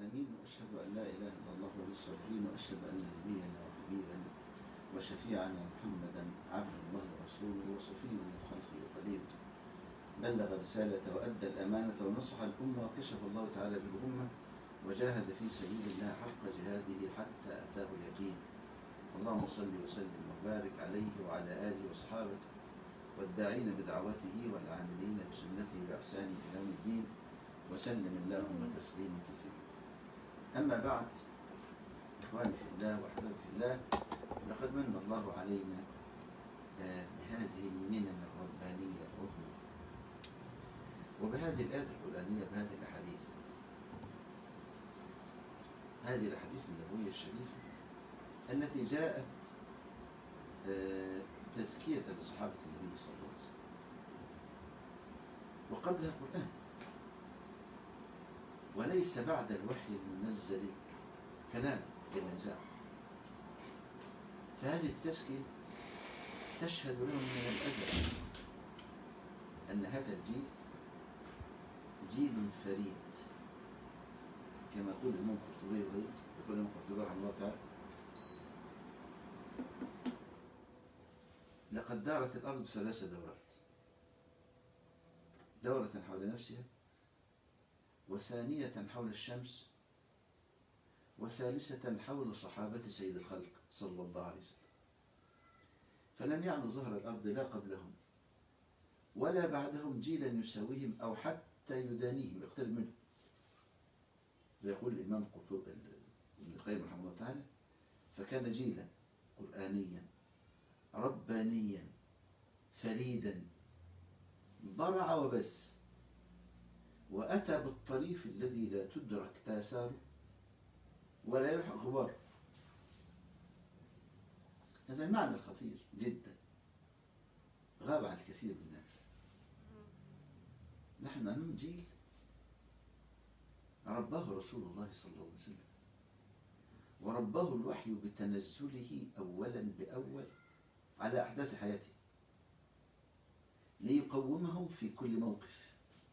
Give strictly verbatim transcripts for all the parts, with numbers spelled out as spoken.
العالمين، وأشهد أن لا إله إلا الله ولي الصالحين، وأشهد أن نبينا وحبيبا وشفيعنا محمدا عبد الله ورسوله وصفيه من خلقه وخليله، بلغ رسالة وأدى الأمانة ونصح الأمة وكشف الله تعالى به الأمة وجاهد في سبيل الله حق جهاده حتى أتاه اليقين. اللهم صل وسلم وبارك عليه وعلى آله وصحابته والداعين بدعوته والعاملين بسنته بإحسان إلى يوم الدين، وسلم اللهم تسليما كثيرا. أما بعد، إخواني في الله وأحبابي في الله، لقد من الله علينا بهذه المنن الربانية العظمى، وبهذه الآيات القرآنية، بهذه الأحاديث هذه الأحاديث النبوية الشريفة التي جاءت تزكية لصحابة النبي صلى الله عليه وسلم، وقبلها القرآن، وليس بعد الوحي المنزل كلام إلا جاء. فهذه التزكية تشهد لهم من الأجل أن هذا الجيل جيل فريد، كما يقول الإمام القرطبي وغيره. يقول الإمام القرطبي رحمه الله تعالى: لقد دارت الأرض ثلاث دورات، دورة حول نفسها، وثانية حول الشمس، وثالثة حول صحابة سيد الخلق صلى الله عليه وسلم. فلم يعلو ظهر الأرض لا قبلهم ولا بعدهم جيلا يساويهم أو حتى يدانيهم يقترب منهم. ويقول الإمام القرطبي ابن القيم رحمه الله تعالى: فكان جيلا قرآنيا ربانيا فريدا ضرع وبث، وأتى بالطريف الذي لا تدرك آثاره ولا يلحق غباره. هذا المعنى الخطير جدا غاب عن الكثير من الناس. نحن أمام جيل رباه رسول الله صلى الله عليه وسلم، ورباه الوحي بتنزله أولا بأول على أحداث حياته ليقومهم في كل موقف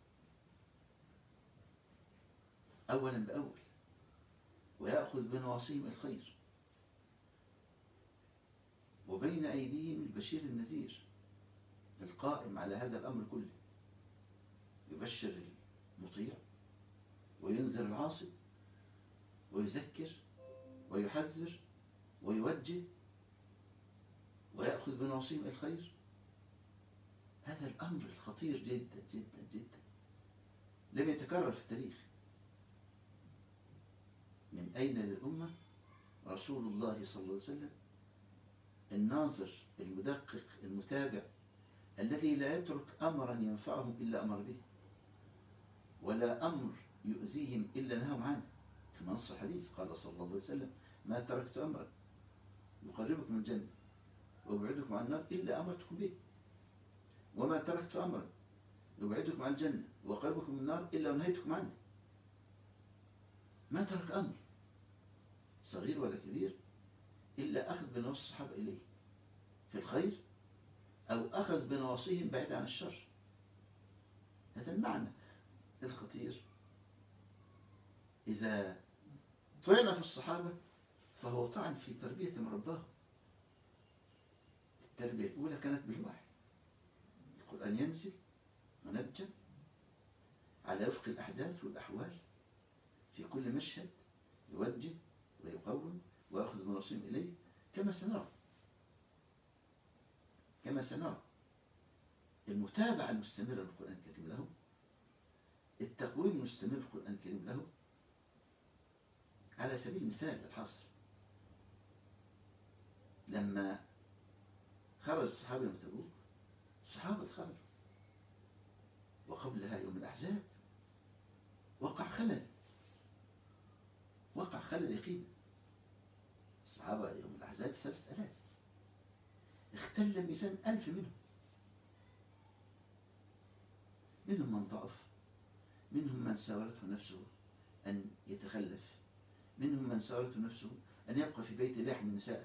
أولا بأول، ويأخذ بنواصيهم الخير، وبين أيديهم البشير النذير القائم على هذا الأمر كله، يبشر المطيع وينذر العاصي ويذكر ويحذر ويوجه ويأخذ بنواصيهم الخير. هذا الأمر الخطير جدا جدا جدا لم يتكرر في التاريخ. من أين للأمة رسول الله صلى الله عليه وسلم الناظر المدقق المتابع الذي لا يترك أمرا ينفعهم إلا أمر به، ولا أمر يؤذيهم إلا نهاهم عنه، كما نص الحديث قال صلى الله عليه وسلم: ما تركت أمرا يقربكم من الجنة ويبعدكم عن النار إلا أمرتكم به، وما تركت أمرا يبعدكم عن الجنة ويقربكم من النار إلا نهيتكم عنه. ما ترك أمر صغير ولا كبير إلا أخذ بنواصي الصحابة إليه في الخير، أو أخذ بنواصيهم بعيد عن الشر. هذا المعنى الخطير. إذا طعن في الصحابة فهو طعن في تربية مرباه. التربية الأولى كانت بالوحي، القرآن ينزل منجم على وفق الأحداث والأحوال، في كل مشهد يوجه ويقوم ويأخذ بنواصيهم إليه، كما سنرى كما سنرى المتابعة المستمرة للقرآن الكريم له، التقويم المستمر للقرآن الكريم له. على سبيل المثال الحصر، لما خرج الصحابة يوم تبوك، الصحابة خرجوا، وقبلها يوم الأحزاب وقع خلل وقع خلل يقين. الصحابة يوم الأحزاب ثلاثة آلاف، اختل الميزان ألف منهم منهم من ضعف، منهم من ساورته نفسه أن يتخلف، منهم من ساورته نفسه أن يبقى في بيت لحم النساء.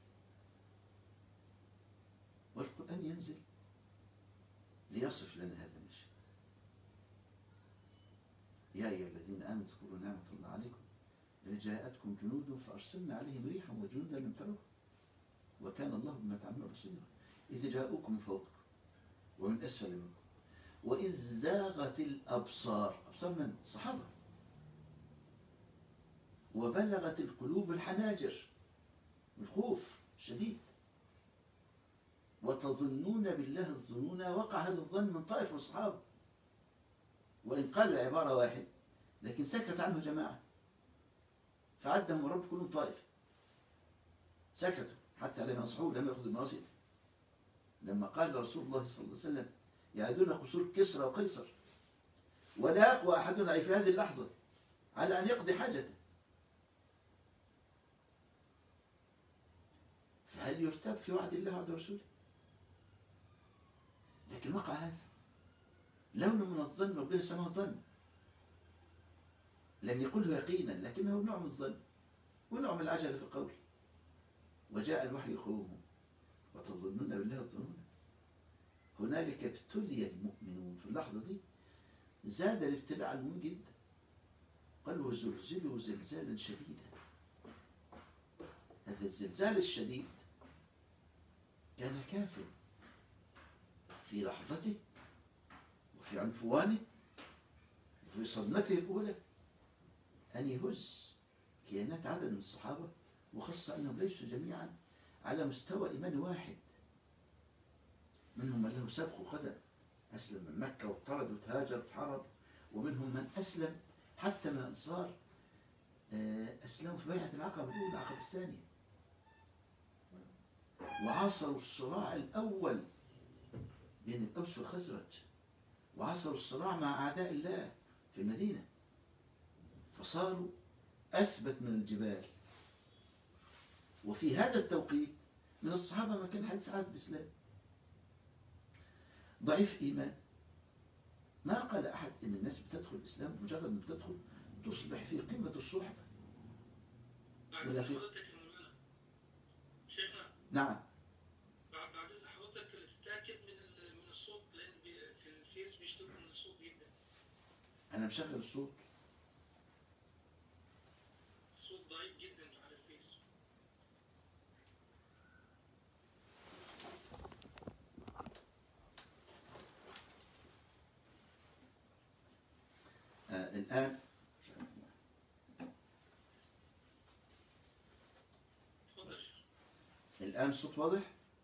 والقرآن ينزل ليصف لنا هذا المشهد: يا أيها الذين آمنوا اذكروا نعمة الله عليكم إذ جاءتكم جنود فأرسلنا عليهم ريحا وجنودا لم تروها وكان الله بما تعملون بصيرا. إذ جاءوكم فوق ومن أسفل منكم وإذ زاغت الأبصار، أبصار من؟ الصحابة. وبلغت القلوب الحناجر، الخوف الشديد. وتظنون بالله الظنون، وقع هذا الظن من طائف من الصحابة، وإن قال العبارة واحد لكن سكت عنه جماعة، فعدهم رب كلهم طائف، سكتوا حتى لم ينصحوه، لم يأخذوا الناصية. لما قال رسول الله صلى الله عليه وسلم يعدون قصور كسرى وقيصر ولا يقوى أحدنا أي في هذه اللحظة على أن يقضي حاجته، فهل يرتاب في وعد الله وعد رسوله؟ لكن وقع هذا لون من الظن، ربنا سماه ظن، لم يقله يقينا لكنه نوع من الظن ونوع من العجلة في القول. وجاء الوحي يخوفهم وتظنون بالله الظنون. هنالك ابتلي المؤمنون في اللحظة دي، زاد الابتلاء على المؤمن جدا. قال وزلزلوا زلزالا شديدا. هذا الزلزال الشديد كان كافر في لحظته وفي عنفوانه وفي صدمته الأولى أن يهز كيانات عدد من الصحابة، وخاصة أنهم ليسوا جميعا على مستوى إيمان واحد. منهم من له سبق وقدم أسلم من مكة واضطرد وتهاجر وتحارب، ومنهم من أسلم حتى من الأنصار أسلموا في بيعة العقبة الأولى العقبة الثانية، وعاصروا الصراع الأول بين الأوس والخزرج، وعاصروا الصراع مع أعداء الله في المدينة، فصاروا أثبت من الجبال. وفي هذا التوقيت من الصحابة ما كان حد سعاد بإسلام، ضعيف إيمان. ما قال أحد إن الناس بتدخل الإسلام مجرد ما بتدخل تصبح في قمة الصحبة ولا في... شيخنا نعم. بعد بعد إذن حضرتك تتأكد من من الصوت، لأن في الفيس بيشتكوا من الصوت جدا. أنا مشغل الصوت. الصوت ضعيف جدا على الفيس. آه الآن اتفضل. الآن الصوت واضح.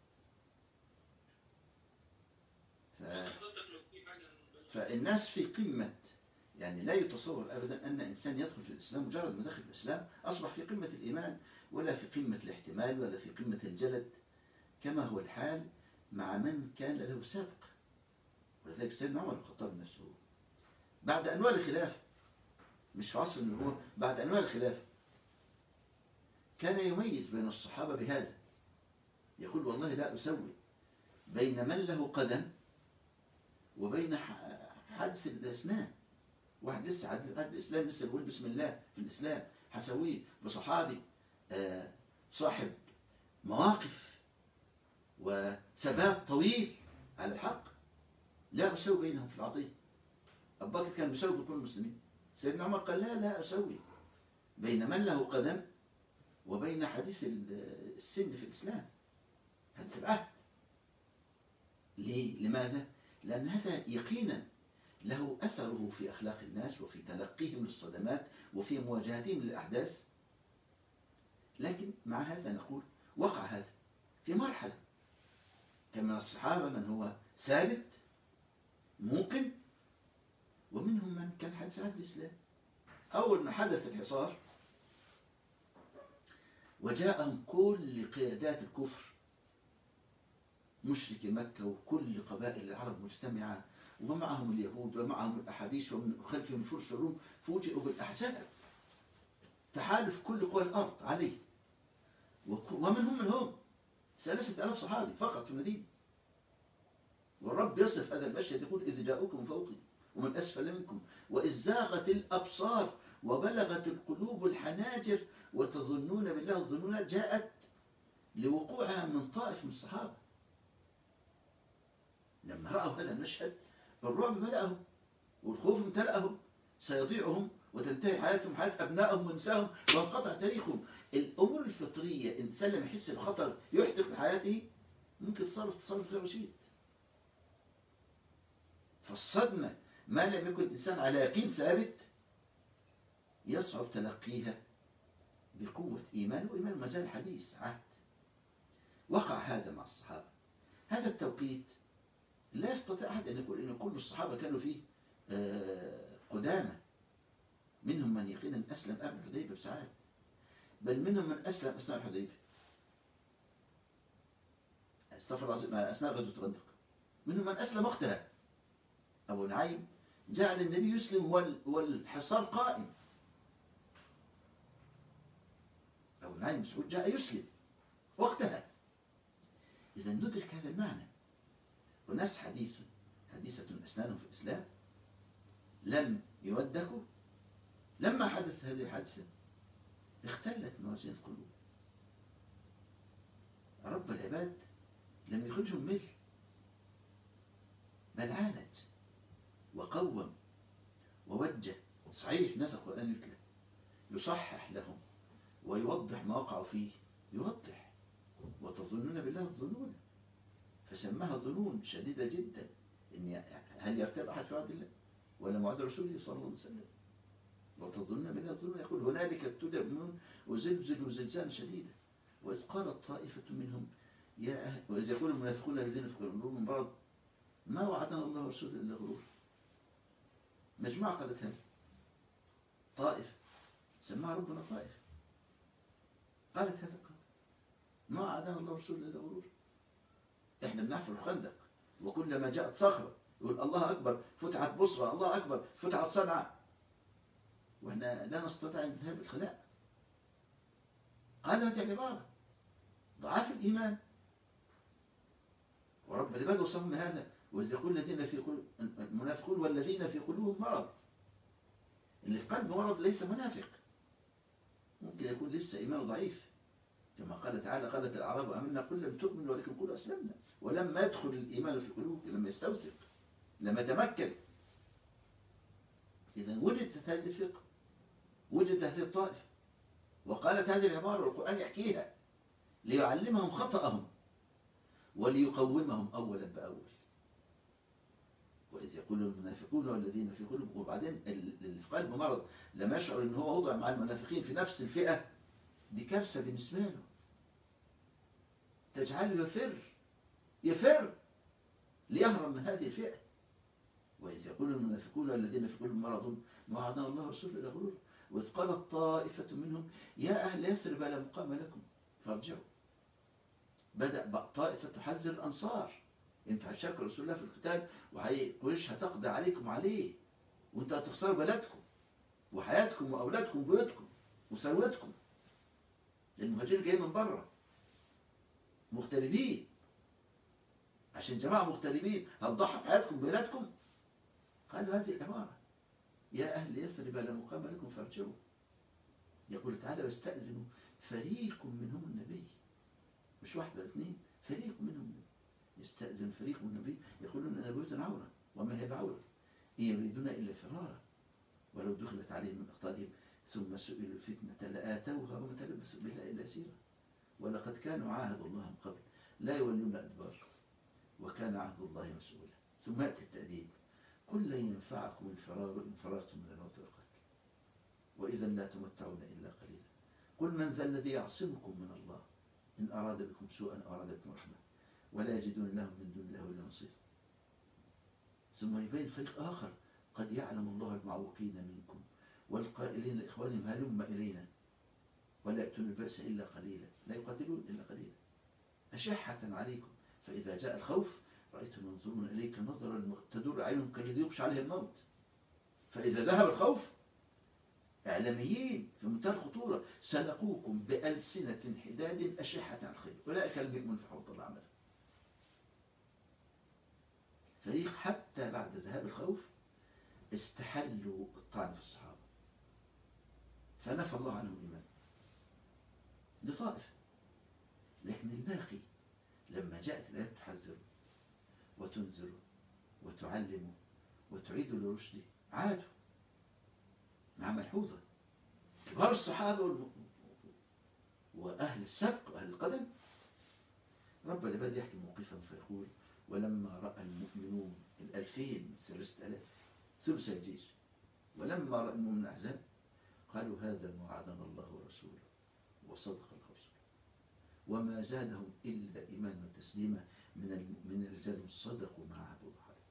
ف... فالناس في قمة، يعني لا يتصور أبدا أن إنسان يدخل في الإسلام مجرد ما دخل في الإسلام أصبح في قمة الإيمان ولا في قمة الاحتمال ولا في قمة الجلد، كما هو الحال مع من كان له سابق. ولذلك سيدنا عمر الخطاب نفسه بعد أنوار الخلافة، مش في عصر النبوة، بعد أنوار الخلافة كان يميز بين الصحابة بهذا، يقول والله لا أسوي بين من له قدم وبين حادث الأسنان. واحد لسه عاد الإسلام لسه يقول بسم الله في الإسلام، حسويه بصحابي صاحب مواقف وثبات طويل على الحق، لا أسوي بينهم في العطية. أبو بكر كان بيسوي بكل المسلمين، سيدنا عمر قال لا لا أسوي بين من له قدم وبين حديث السن في الإسلام، حديث العهد. ليه؟ لماذا؟ لأن هذا يقينا له أثره في أخلاق الناس وفي تلقيهم للصدمات وفي مواجهتهم للأحداث. لكن مع هذا نقول وقع هذا في مرحلة، كان من الصحابة من هو ثابت موقن، ومنهم من كان حدث عهد الإسلام. أول ما حدث الحصار وجاءهم كل قيادات الكفر، مشركي مكة وكل قبائل العرب مجتمعة، ومعهم اليهود ومعهم الأحابيش ومن خلفهم الفرس والروم، فوجئوا بالأحزاب، تحالف كل قوى الأرض عليه، ومنهم من هم ثلاثة آلاف صحابي فقط في المدينة. والرب يصف هذا المشهد يقول إذ جاءوكم من فوقكم ومن أسفل منكم وإذ زاغت الأبصار وبلغت القلوب الحناجر وتظنون بالله الظنون، جاءت لوقوعها من طائف من الصحابة. لما رأوا هذا المشهد الرعب ملأهم والخوف امتلأهم، سيضيعهم وتنتهي حياتهم حياة أبنائهم ونسائهم وانقطع تاريخهم. الأمور الفطرية الإنسان لما يحس بخطر يحدق لحياته ممكن تصرف تصرف غير رشيد. فالصدمة ما لم يكن الإنسان على يقين ثابت يصعب تلقيها بقوة إيمان، وإيمان ما زال حديث عهد. وقع هذا مع الصحابة. هذا التوقيت لا يستطيع أحد أن يقول أن كل الصحابة كانوا فيه قدامى. منهم من يقينا أسلم قبل الحديبية بساعات، بل منهم من أسلم أثناء الحديبية، استغفر الله، أثناء غزوة الخندق. منهم من أسلم وقتها. أبو نعيم جعل النبي يسلم والحصار قائم. أبو نعيم مسعود جاء يسلم وقتها. إذا ندرك هذا المعنى. وناس حديث حديثة أسنانهم في الإسلام لم يودكوا. لما حدث هذه الحادثة اختلت موازين القلوب. رب العباد لم يخرجهم مثل، بل عالج وقوم ووجه. صحيح نسخ القرآن يتلى يصحح لهم ويوضح ما وقعوا فيه، يوضح. وتظنون بالله الظنون، فسماها ظنون شديدة جدا. إن هل يرتاب أحد في وعد الله ولا موعد رسوله صلى الله عليه وسلم؟ وتظنون بالله الظنون. يقول هنالك ابتلى المؤمنون وزلزلوا زلزالا شديدا. وإذ قالت طائفة منهم يا أهل، وإذ يقول المنافقون الذين في قلوبهم من مرض ما وعدنا الله ورسوله إلا غرور. مجموعة قالت هذا، طائفة سماها ربنا طائفة قالت هذا القول، ما وعدنا الله ورسوله إلا غرور. احنا بنحفر الخندق وكلما جاءت صخرة يقول الله أكبر فتحت بصرة، الله أكبر فتحت صنعاء، وإحنا لا نستطيع أن نذهب الخلاء. قال هذه العبارة ضعاف الإيمان. ورب العباد وصفهم هذا، وإذ يقول الذين في قلوب المنافقون والذين في قلوبهم مرض. اللي في قلبه مرض ليس منافق، ممكن يكون لسه إيمانه ضعيف. كما قال تعالى قالت الأعراب آمنا قل لم تؤمنوا ولكن قولوا أسلمنا. ولما يدخل الإيمان في القلوب، لما يستوثق، لما يتمكن، إذا وجدت هذه الفقه، وجدت هذه الطائفة، وقالت هذه العبارة والقرآن يحكيها ليعلمهم خطأهم وليقومهم أولا بأول. وإذ يقول المنافقون والذين في قلوبهم، وبعدين اللي في قلبه مرض لما يشعر أنه هو وضع مع المنافقين في نفس الفئة، دي كارثة بالنسبة له تجعله يفر يفر ليهرب من هذه الفئة. وإذ يقول المنافقون والذين في قلوبهم مرض ما وعدنا الله ورسوله إلا غرور. وإذ قالت طائفة منهم يا أهل يثرب لا مقام لكم فارجعوا. بدأ طائفة تحذر الأنصار، انتوا هتشاركوا رسول الله في القتال وقريش هتقضي عليكم عليه، وانتوا هتخسروا بلدكم وحياتكم وأولادكم وبيوتكم وثروتكم. المهاجرين جايين من بره مغتربين، عشان جماعة مغتربين هتضحوا بحياتكم وبلادكم. قالوا هذه العبارة يا أهل يثرب لا مقام لكم فارجعوا. يقول تعالى ويستأذن فريق منهم النبي، مش واحد ولا اثنين، فريق منهم يستأذن فريق من النبي يقولون أن بيوتنا عورة وما هي بعورة إن يريدون إلا فرارا ولو دخلت عليهم من أقطارهم ثم سئلوا الفتنة لآتوها وما تلبسوا بها إلا سيرا ولقد كانوا عاهدوا الله من قبل لا يولون أدبار وكان عهد الله مسؤولا. ثم يأتي التأديب قل لن ينفعكم الفرار إن فررتم من الموت والقتل وإذا لا تمتعون إلا قليلا قل من ذا الذي يعصمكم من الله إن أراد بكم سوءا أو أراد بكم رحمة ولا يجدون لهم من دون الله ولا نصير. ثم يبين فريق آخر قد يعلم الله المعوقين منكم والقائلين لإخوانهم هلم إلينا ولا يأتون البأس إلا قليلا لا يقاتلون إلا قليلا أشحة عليكم فإذا جاء الخوف رأيتم ينظرون إليك نظرا تدور أعينهم كالذي يغشى عليه الموت. فإذا ذهب الخوف إعلاميين في منتهى الخطورة سلقوكم بألسنة حداد أشحة على الخير أولئك المؤمنون في حوض الله عمله. فريق حتى بعد ذهاب الخوف استحلوا الطعن في الصحابة فنفى الله عنهم الإيمان. دي طائفة. لكن الباقي لما جاءت الآيات تحذر وتنذر وتعلم وتعيد لرشده عادوا مع ملحوظة كبار الصحابة والم... وأهل السبق وأهل القدم. رب العباد يحكي موقفا فيقول: ولما رأى المؤمنون الألفين ثلاثة آلاف ثلث الجيش، ولما رأى المؤمنون الأحزاب قالوا: هذا ما وعدنا الله ورسوله وصدق الرسول، وما زادهم إلا إيمانا وتسليما من من الرجال صدقوا ما عهدوا الله عليه.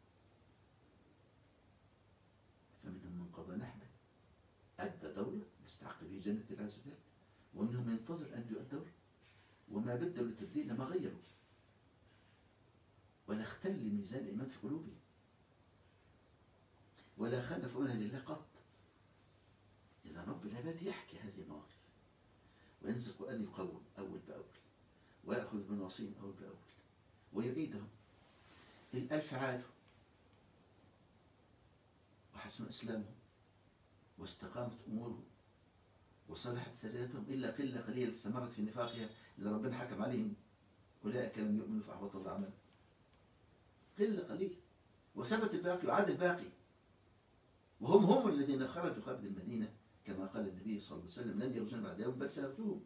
فمنهم من قضى نحبه أدى دوره يستحق به جنة الله عز وجل، ومنهم ينتظر أن يؤدي الدور، وما بدلوا تبديلا ما غيروا، ولا اختل ميزان الإيمان في قلوبهم، ولا خالفوا منهج الله قط. إذا رب العباد يحكي هذه المواقف وينزل القرآن يقوم أول بأول، ويأخذ بنواصيهم أول بأول ويعيدهم. الألف عادوا وحسن إسلامهم واستقامت أمورهم وصلحت سريرتهم، إلا قلة قليلة استمرت في نفاقها اللي ربنا حكم عليهم: أولئك لم يؤمنوا فأحبط الله عملهم. قلة قليلة، وثبت الباقي وعاد الباقي، وهم هم الذين خرجوا خارج المدينة كما قال النبي صلى الله عليه وسلم: لن يغزون بعد يوم بل سيغزوهم،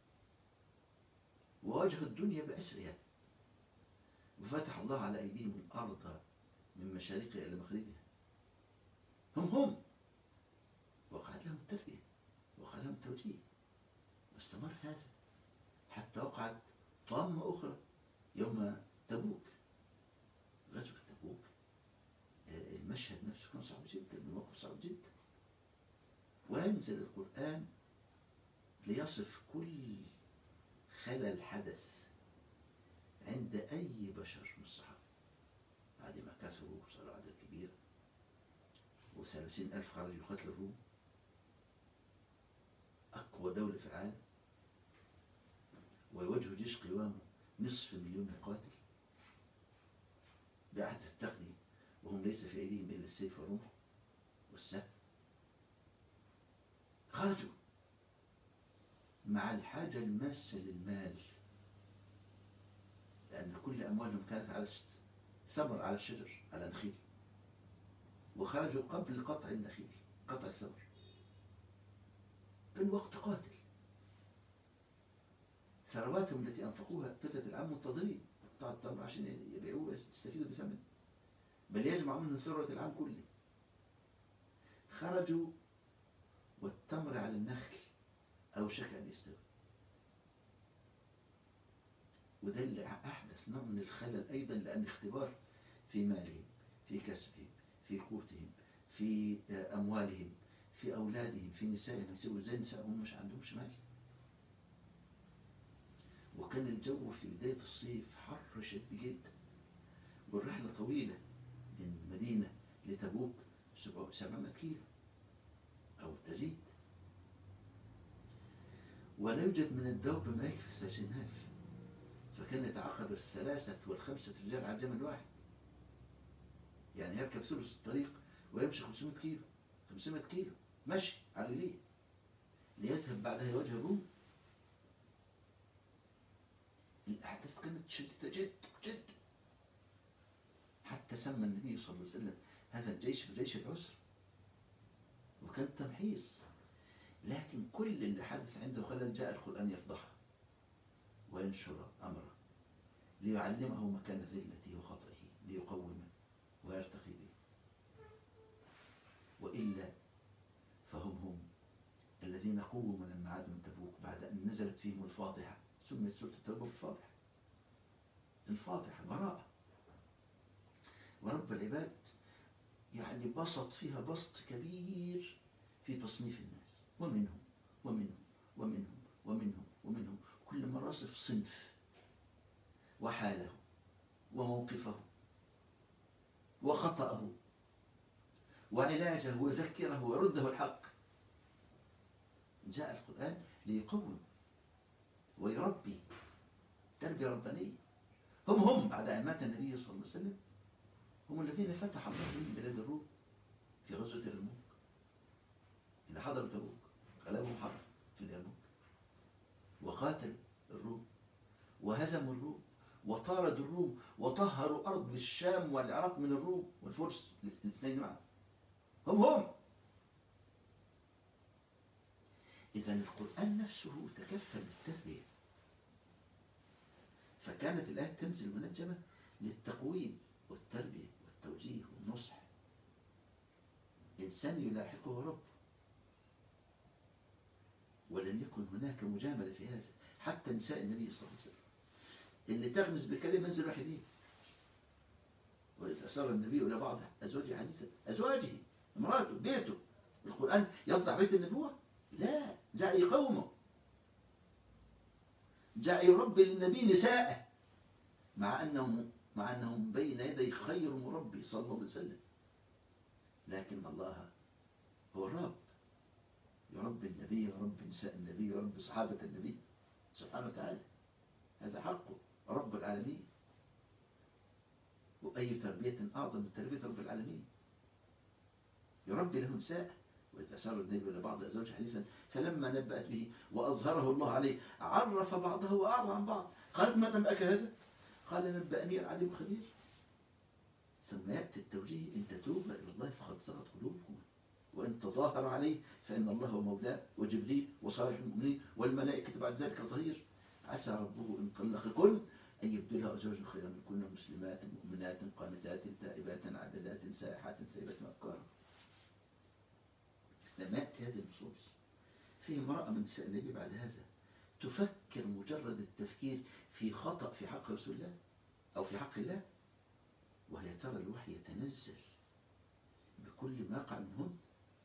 وواجهوا الدنيا بأسرها، وفتح الله على أيديهم الأرض من مشارقها إلى مغربها. هم هم وقعت لهم التربية وقع لهم التوجيه، واستمر هذا حتى وقعت طامة أخرى يوم تبوك. غزوة تبوك المشهد نفسه كان صعب جدا، الموقف صعب جدا، وينزل القرآن ليصف كل خلل حدث عند أي بشر من الصحابة بعد ما كسروا وصاروا عدد كبير، وثلاثين ألف خرجوا يقاتلوا الروم، أقوى دولة في العالم، ويواجهوا جيش قوامه نصف مليون مقاتل بعهد التقنية، وهم ليس في أيديهم إلا السيف والرمح والسهم. خرجوا مع الحاجة الماسة للمال، لأن كل أموالهم كانت على ثمر، على الشجر، على النخيل، وخرجوا قبل قطع النخيل، قطع الثمر، كان وقت قاتل. ثرواتهم التي أنفقوها طيلة العام منتظرين قطع التمر عشان يبيعوه ويستفيدوا بثمن، بل يجمع منه ثروة العام كله. خرجوا والتمر على النخل أوشك أن يستوي، وده اللي أحدث نوع من الخلل أيضا، لأن اختبار في مالهم، في كسبهم، في قوتهم، في أموالهم، في أولادهم، في نسائهم. يسوي زي نسائهم مش عندهمش مال، وكان الجو في بداية الصيف حر شديد جدا، والرحلة طويلة من المدينة لتبوك سبعمائة كيلو أو تزيد، ولا يوجد من الدوب ما يكفي ثلاثين ألف، فكان يتعاقب الثلاثة والخمسة رجال على جمل واحد، يعني يركب ثلث الطريق ويمشي خمسمائة كيلو خمسمائة كيلو مشي على رجليه ليذهب بعدها يواجه الروم. الأحداث كانت شديدة جد جد، حتى سمى النبي صلى الله عليه وسلم هذا الجيش بجيش العسر، وكان تمحيص. لكن كل اللي حدث عنده خلل جاء القرآن يفضحه وينشر أمره ليعلمه مكان ذلته وخطئه ليقومه ويرتقي به، وإلا فهم هم الذين قوموا لما عادوا من تبوك بعد أن نزلت فيهم الفاضحة. سميت سورة التوبة بالفاضحة، الفاضحة براءة. ورب العباد يعني بسط فيها بسط كبير في تصنيف الناس، ومنهم ومنهم ومنهم ومنهم ومنهم، كل مرة يصف صنف وحاله وموقفه وخطأه وعلاجه وذكره ويرده الحق. جاء القرآن ليقوم ويربي تربية ربانية. هم هم بعد أن مات النبي صلى الله عليه وسلم هم الذين فتح الله بهم بلاد الروم في غزوة اليرموك، اللي حضروا تبوك غلبهم حرب في اليرموك، وقاتلوا الروم وهزموا الروم وطاردوا الروم وطهروا أرض الشام والعراق من الروم والفرس الاثنين معا. هم هم إذا القرآن نفسه تكفل بالتربية، فكانت الآية تنزل منجمة للتقويم والتربية والتوجيه والنصح. إنسان يلاحقه رب، ولم يكن هناك مجاملة في هذا. حتى نساء النبي صلى الله عليه وسلم اللي تغمز بكلمة ينزل واحدين. وإذ أسر النبي إلى بعض أزواجه حديثا، أزواجه امراته بيته، القرآن يفضح بيت النبوة؟ لا، جاء يقومه، جاء يربي للنبي نساءه، مع أنهم مع أنهم بين يدي خير مربي صلى الله عليه وسلم، لكن الله هو الرب، يربي النبي، يربي نساء النبي، يربي صحابة النبي سبحانه وتعالى. هذا حقه رب العالمين، وأي تربية أعظم من تربية رب العالمين. يربي له نساء. وإذ أسر النبي إلى بعض أزواجه حديثا فلما نبأت به وأظهره الله عليه عرف بعضه وأعرض عن بعض. قالت ما نبأك هذا؟ قال نبأني العليم الخبير. ثم يأتي التوجيه إن تتوبوا إلى الله فقد صغت قلوبكم وإن تظاهر عليه فإن الله هو مولاه وجبريل وصالح المؤمنين والملائكة بعد ذلك ظهير. عسى ربه إن طلقكن أن يبدلها أزواجا خيرا منكن مسلمات مؤمنات قانتات تائبات عابدات سائحات ثيبات أبكارا. لما يأتي هذه النصوص في امرأة من نساء النبي بعد هذا تفكر مجرد التفكير في خطأ في حق رسول الله أو في حق الله، وهي ترى الوحي يتنزل بكل ما يقع منهن.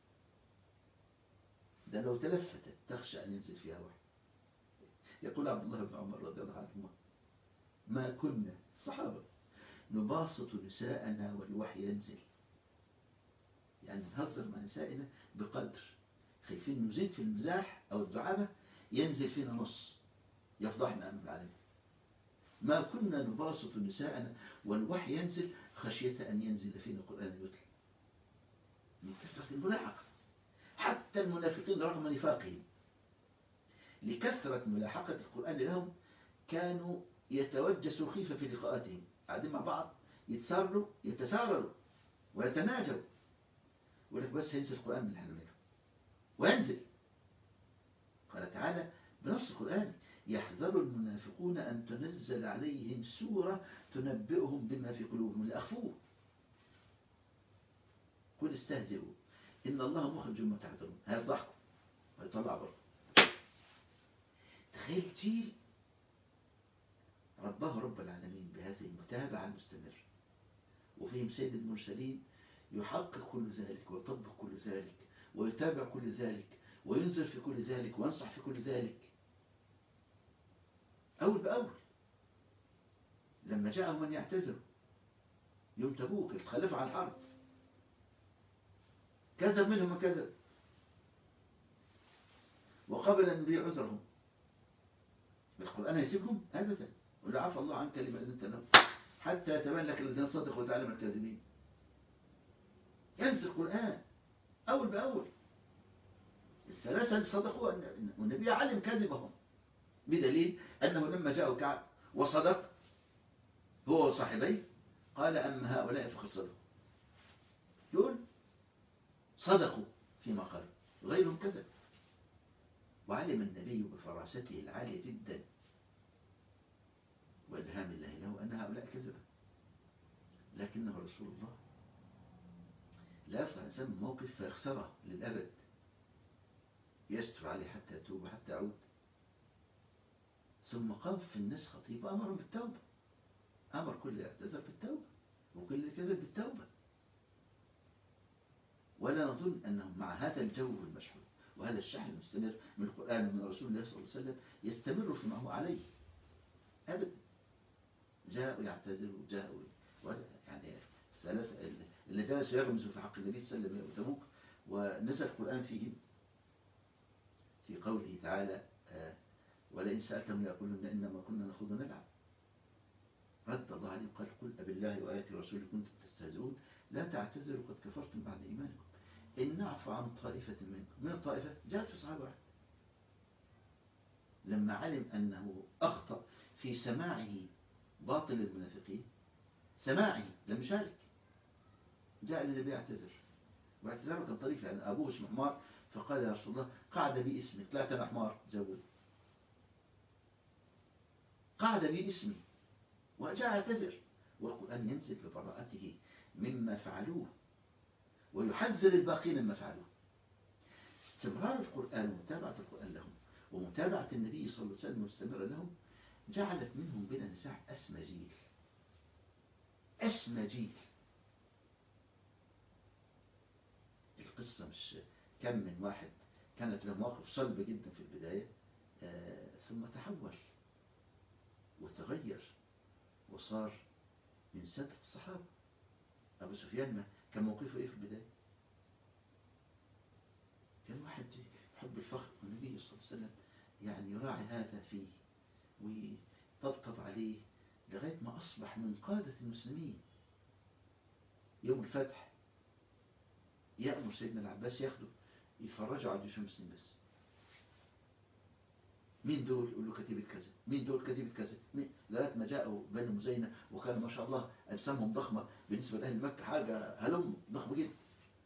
ده لو تلفتت تخشى أن ينزل فيها وحي. يقول عبد الله بن عمر رضي الله عنهما ما كنا الصحابة نباسط نساءنا والوحي ينزل، يعني نهزر مع نسائنا بقدر، خايفين نزيد في المزاح أو الدعابة ينزل فينا نص يفضحنا أمام العالمين. ما كنا نباسط نساءنا والوحي ينزل خشية أن ينزل فينا قرآن يتلى، من كثرة الملاحقة. حتى المنافقين رغم نفاقهم لكثرة ملاحقة القرآن لهم كانوا يتوجسوا خيفة في لقاءاتهم، قاعدين مع بعض يتسارلوا يتسارلوا ويتناجوا، ولك بس ينزل القرآن من حنمله وينزل. قال تعالى بنص القرآن يحذر المنافقون أن تنزل عليهم سورة تنبئهم بما في قلوبهم اللي أخفوه. قل استهزئوا إن الله مخرج ما تحذرون، هيفضحكم ويطلع بره. تخيل جيل رباه رب العالمين بهذه المتابعة المستمرة، وفيهم سيد المرسلين يحقق كل ذلك ويطبق كل ذلك ويتابع كل ذلك وينذر في كل ذلك وينصح في كل ذلك أول بأول. لما جاءهم من يعتذر يوم تبوك يتخلفوا عن الحرب كذب منهم وكذب، وقبل النبي عذرهم. القرآن يسيبهم أبدا، ولا عفى الله عنك لما أذنت لهم حتى يتبين لك الذين صدقوا وتعلم الكاذبين. ينزل القرآن أول بأول. الثلاثة اللي صدقوا والنبي علم كذبهم بدليل أنه لما جاءوا كعب وصدق هو وصاحبيه قال أما هؤلاء فقد صدقوا، يقول صدقوا فيما قالوا غيرهم كذب. وعلم النبي بفراسته العالية جدا وإلهام الله له أن هؤلاء كذبوا، لكنه رسول الله لا يفضل الإنسان موقف فيخسره للأبد، يستر عليه حتى يتوب وحتى يعود. ثم قام في الناس خطيب وأمرهم بالتوبة، أمر كل اعتذر بالتوبة وكل كذب بالتوبة. ولا نظن أنهم مع هذا الجو المشحون وهذا الشحن المستمر من القرآن ومن رسول الله صلى الله عليه وسلم يستمر فيما هو عليه أبدا. جاءوا يعتذروا جاءوا يعني ثلاثة اللي جالسوا يغمزوا في حق النبي صلى الله عليه وسلم وتبوك، ونزل القرآن فيهم في قوله تعالى آه ولئن سألتم ليقولن إنما كنا نخوض ونلعب. رد الله عليه قال قل أبالله وآياته ورسوله كنتم تستهزئون لا تعتذروا قد كفرتم بعد إيمانكم إن نعفو عن طائفة منكم. من الطائفة جاءت في صحابة واحد لما علم أنه أخطأ في سماعه باطل المنافقين، سماعه لم يشارك، جاء للنبي يعتذر، واعتذاره كان طريف، يعني أبوه اسمه حمار فقال يا رسول الله قعد بي اسمي، طلعت أنا حمار زود، قعد بي اسمي وجاء اعتذر، والقرآن ينزل ببراءته مما فعلوه ويحذر الباقين مما فعلوه. استمرار القرآن ومتابعة القرآن لهم ومتابعة النبي صلى الله عليه وسلم مستمرة لهم جعلت منهم بلا نزاع أسمى جيل، أسمى جيل. القصة مش كم من واحد كانت له مواقف صلبة جدا في البداية، آه ثم تحول وتغير وصار من سادة الصحابة. أبو سفيان ما كان موقفه إيه في البداية؟ كان واحد يحب الفخر، والنبي صلى الله عليه وسلم يعني يراعي هذا فيه ويطبطب عليه لغاية ما أصبح من قادة المسلمين. يوم الفتح يأمر سيدنا العباس ياخده يفرجوا على جيش المسلمين بس. مين دول؟ يقول له كتيبة كذا، مين دول؟ كتيبة كذا، لغاية ما جاءوا بني مزينة وكان ما شاء الله أجسامهم ضخمة بالنسبة لأهل مكة، حاجة هلم ضخمة جدا.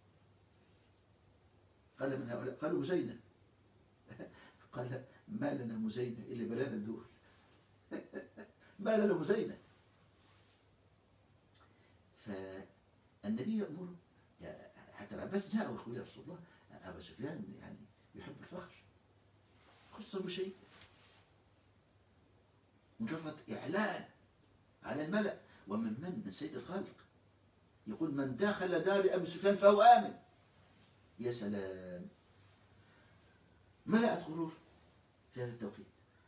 قال من هؤلاء؟ قالوا مزينة. قال ما لنا مزينة إلا بلاد دول. ما لنا مزينة. فالنبي يأمره، حتى العباس جاء ويقول يا رسول الله أبا سفيان يعني يحب الفخر، خصه بشيء مجرد إعلان على الملأ، ومن من من سيد الخالق يقول من دخل دار أبي سفيان فهو آمن. يا سلام، ملأت غرور في هذا التوقيت.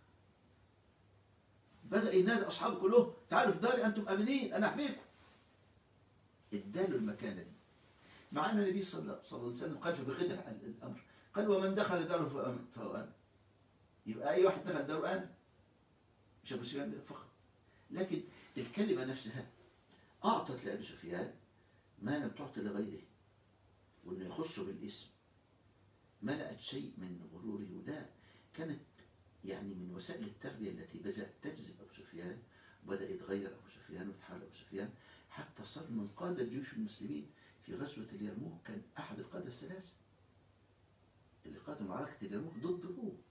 بدأ ينادي أصحابه كلهم تعالوا في داري أنتم آمنين أنا أحميكم. اداله المكانة دي، مع أن النبي صلى الله عليه وسلم قال بخدع الأمر، قال ومن دخل داره فهو آمن. يبقى أي واحد دخل داره آمن، مش أبو سفيان فقط. لكن الكلمة نفسها أعطت لأبي سفيان ما لم تعطي لغيره، وأنه يخصه بالاسم ملأت شيء من غروره. وده كانت يعني من وسائل التربية التي بدأت تجذب أبو سفيان، وبدأ يتغير أبو سفيان ويتحول أبو سفيان حتى صار من قادة جيوش المسلمين. في غزوة اليرموك كان أحد القادة الثلاثة اللي قادوا معركة اليرموك ضد الروم،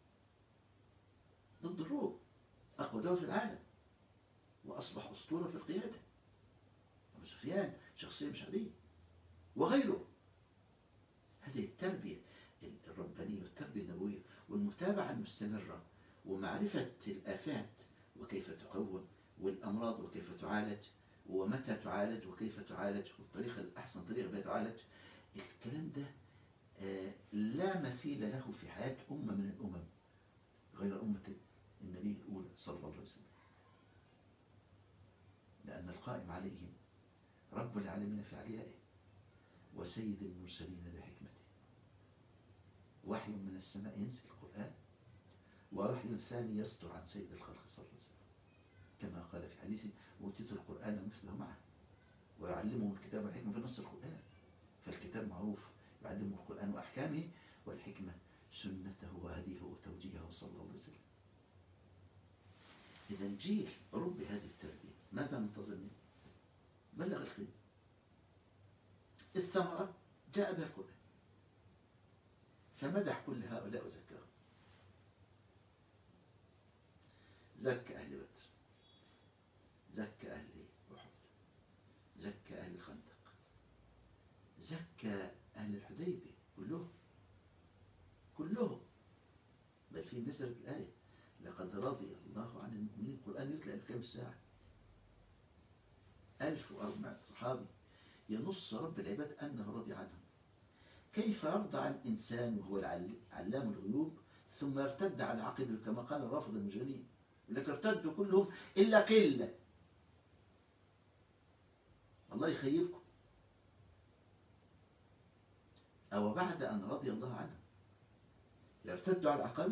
ضد الروم أقوى دولة في العالم، وأصبح أسطورة في القيادة. أبو سفيان شخصية مش عادية وغيره. هذه التربية الربانية والتربية النبوية والمتابعة المستمرة ومعرفة الآفات وكيف تقوم، والأمراض وكيف تعالج، ومتى تعالج وكيف تعالج، والطريقة الأحسن طريقة بها تعالج. الكلام ده لا مثيل له في حياة أمة من الأمم غير أمة النبي الأولى صلى الله عليه وسلم، لأن القائم عليهم رب العالمين في عليائه وسيد المرسلين بحكمته. وحي من السماء ينزل القرآن، ووحي ثاني يصدر عن سيد الخلق صلى الله عليه وسلم، كما قال في حديث أوتيت القرآن ومثله معه ويعلمهم الكتاب والحكمة في نص القرآن. فالكتاب معروف يعلمه القرآن وأحكامه، والحكمة سنته وهديه وتوجيهه صلى الله عليه وسلم. إذا جيل رب هذه التربية ماذا ننتظر؟ بلغ الخير. الثمرة جاء بها القرآن فمدح كل هؤلاء وزكاهم. زكى أهل بدر، زكى أهل أحد، زكى أهل الخندق، زكى أهل الحديبية كلهم كلهم. بل في نزلت الآية لقد رضي الله عن المؤمنين. القرآن يتلى في كم ساعة؟ ألف وأربعمائة صحابي ينص رب العباد أنه رضي عنهم. كيف يرضى عن إنسان وهو علام الغيوب ثم يرتد على عقبه كما قال الرافض المجرمين، لك ارتدوا كلهم إلا قلة. الله يخيبكم. أو بعد أن رضي الله عنهم يرتدوا على عقبه،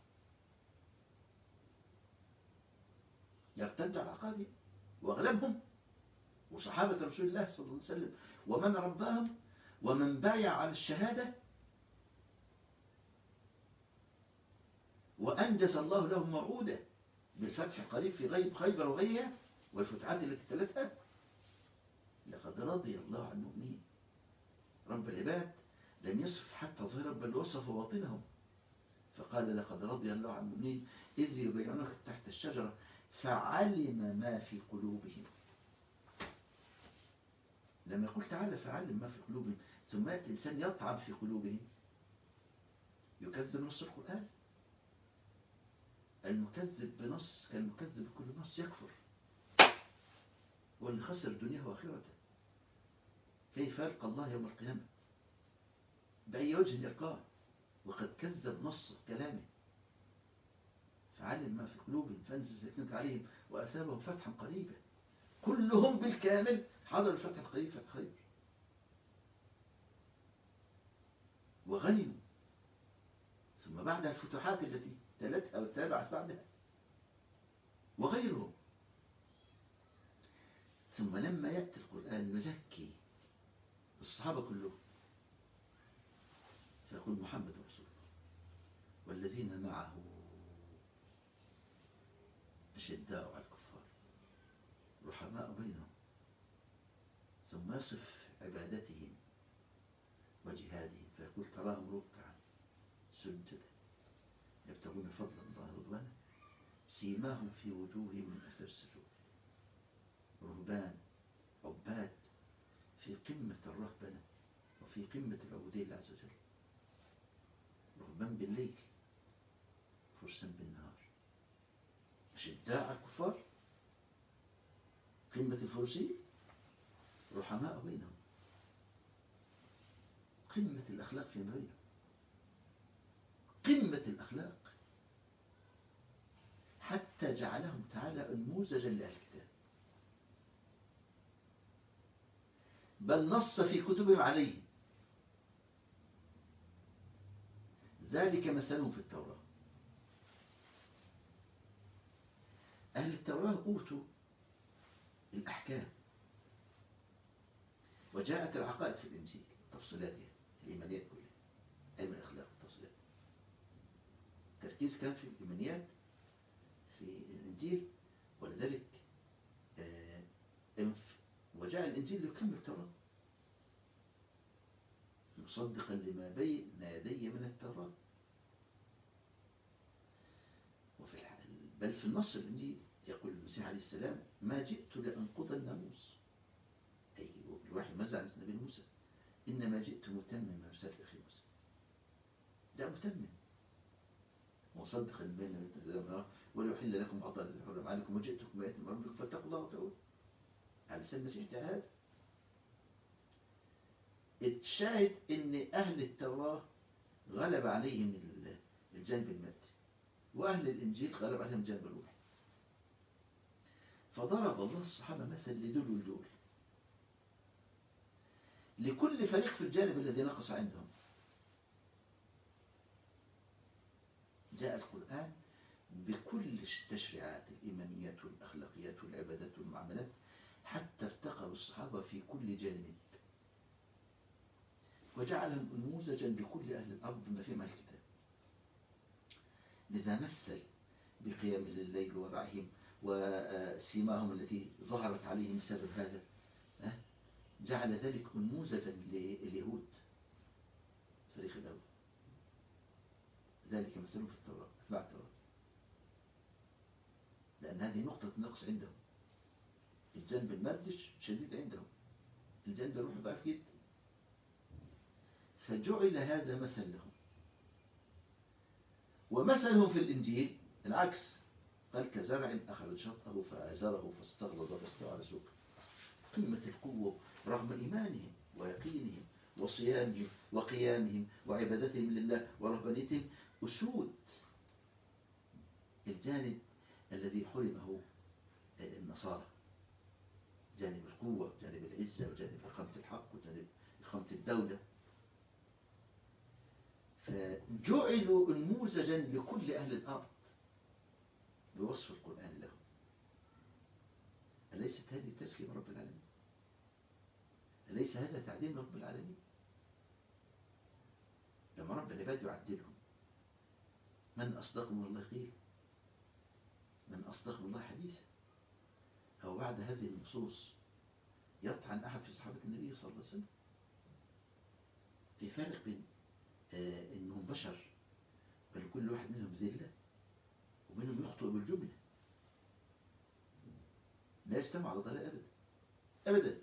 يرتدوا على عقبه، وأغلبهم وصحابة رسول الله صلى الله عليه وسلم ومن رباهم ومن بايع على الشهادة، وأنجز الله لهم موعوده بالفتح قريب في غيب خيبر وغيرها والفتحات التي تلتها. لقد رضي الله عن المؤمنين. رب العباد لم يصف حتى ظاهرا بل وصف باطنهم، فقال لقد رضي الله عن المؤمنين إذ يبايعونك تحت الشجرة فعلم ما في قلوبهم. لما يقول تعالى فعلم ما في قلوبهم، ثم يأتي الإنسان يطعن في قلوبهم، يكذب نص القرآن. المكذب بنص كالمكذب بكل نص يكفر، واللي خسر دنياه وآخرته. كيف يلقى الله يوم القيامة؟ بأي وجه يلقاه وقد كذب نص كلامه؟ فعلم ما في قلوبهم فانزل سكنت عليهم وأثابهم فتحا قريبا. كلهم بالكامل حضر الفتح القريب، فتح خير، وغنموا. ثم بعد الفتوحات التي تلتها وتابعت بعدها وغيرهم. ثم لما يأتي القرآن مزكي الصحابة كلهم، فيقول محمد رسول الله والذين معه أشداء على الكفار رحماء بينهم. ثم يصف عبادتهم وجهادهم فيقول تراهم ركعا سجدا يبتغون فضلا من الله رضوانه سيماهم في وجوههم من أثر السجود. رهبان عباد في قمة الرهبنة وفي قمة العبودية لله عز وجل. رهبان بالليل فرسان بالنهار، أشداء على الكفار قمة الفروسية، رحماء بينهم، قمة الأخلاق فيما بينهم، قمة الأخلاق، حتى جعلهم تعالى نموذجا لأهل الكتاب، بل نص في كتبهم عليه. ذلك مثلهم في التوراة. أهل التوراة أوتوا الأحكام وجاءت العقائد في الإنجيل تفصيلاتها الإيمانيات كلها، علم الأخلاق والتفصيلات. التركيز كان في الإيمانيات في الإنجيل، ولذلك آه وجاء الإنجيل يكمل التوراة مصدقا لما بين يدي من التوراة. وفي بل في النص الإنجيل يقول المسيح عليه السلام ما جئت لأنقض الناموس، أي الوحي ماذا عن نبي موسى، إنما جئت متمما رسالة أخي موسى. ده متمم مصدقا بين يدي وليحل لكم بعض الذي حرم عليكم وجئتكم بآية من ربكم فاتقوا الله واتقون. على لسان المسيح ده هذا. الشاهد ان اهل التوراة غلب عليهم الجانب المادي، واهل الانجيل غلب عليهم الجانب الروحي. فضرب الله الصحابة مثل لدول ولدول، لكل فريق في الجانب الذي نقص عندهم. جاء القرآن بكل التشريعات الإيمانيات والأخلاقيات والعبادات والمعاملات حتى ارتقوا الصحابة في كل جانب، وجعلهم نموذجا لكل أهل الأرض بما فيهم الكتاب. لذا مثل بقيام الليل ورعهم وسيماهم التي ظهرت عليهم بسبب هذا، جعل ذلك نموذجا لليهود الفريق الأول. ذلك مثلهم في التوراة أتباع التوراة، لأن هذه نقطة نقص عندهم. الجانب المادي شديد عندهم، الجانب الروحي ضعيف جدا، فجعل هذا مثل لهم. ومثلهم في الإنجيل العكس، قال كزرع أخرج شطأه فآزره فاستغلظ فاستوى على سوقه. قمة القوة رغم إيمانهم ويقينهم وصيامهم وقيامهم وعبادتهم لله ورهبانيتهم أسود الجانب الذي حرمه النصارى، جانب القوة وجانب العزة وجانب إقامة الحق وجانب إقامة الدولة. فجعلوا نموذجا لكل أهل الأرض بوصف القرآن لهم. أليست هذه تسليم رب العالمين؟ أليس هذا تعليم رب العالمين؟ لما رب العباد يعدلهم، من أصدق من الله قيل؟ من أصدق من الله حديثا؟ أو بعد هذه النصوص يطعن أحد في صحابة النبي صلى الله عليه وسلم؟ في فرق بين آه إنهم بشر بل كل واحد منهم ذلة ومنهم يخطئ بالجملة، لا يجتمع على ضلال أبدا أبدا